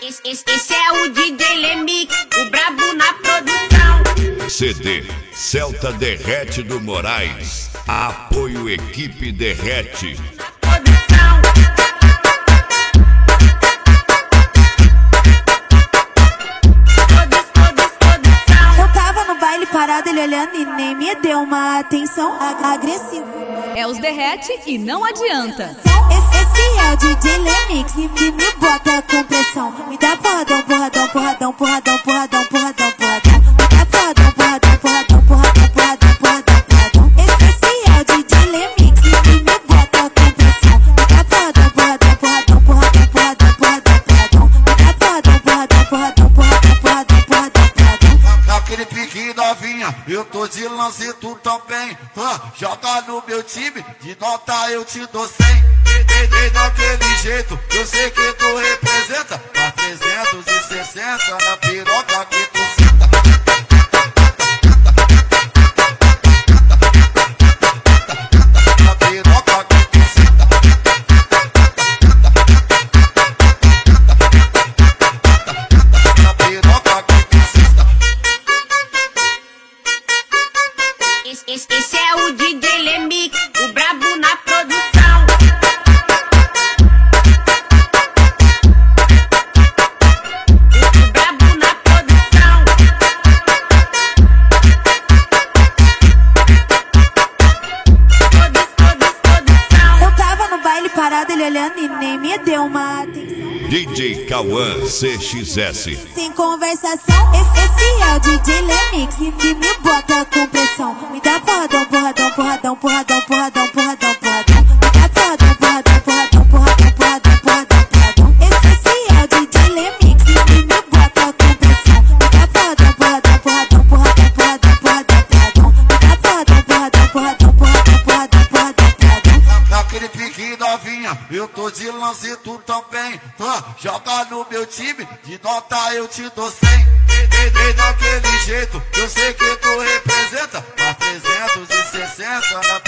Esse é o DJ Lemix, o brabo na produção. CD Celta Derrete do Moraes. Apoio Equipe Derrete. Eu tava no baile parado, ele olhando e nem me deu uma atenção agressiva. É os derrete e não adianta. Esse é o DJ Lemix que me bota com pressão. Me dá porradão, porradão, porradão, porradão, porradão, porradão, porradão. Me dá porradão, porradão, porradão, porradão, porradão, porradão, porradão. Esse é o DJ Lemix que me bota com pressão. Me dá porradão, porradão, porradão, porradão, porradão, porradão, porradão. Me dá porradão, porradão, porradão, porradão, porradão, porradão, porradão. Naquele pique novinha, eu tô de lance, tu também. Joga no meu time, de nota eu te dou 100. Daquele jeito, eu sei que tu representa. A 360 na piroca que tu senta. Na piroca que tu senta. Na piroca que tu senta. Esse é o DJ Lemix, o brabo na produção. Parado, ele olhando e nem me deu uma atenção. DJ Cauã CXS. Sem conversação, esse é o DJ Lemix que me bota com pressão. Me dá porradão, porradão, porradão, porradão, porradão, porradão, porradão. Me dá porradão, porradão, porradão, porradão, porradão, porradão, porradão. Esse é o DJ Lemix que me bota com pressão. Me dá porradão, porradão, porradão, porradão, porradão, porradão, porradão. Me dá porradão, porradão, porradão, porradão, porradão, porradão, porradão. Naquele pique novinha, eu tô de lance, tu também. Joga no meu time, de nota eu te dou 100. Daquele jeito, eu sei que tu representa. A 360 na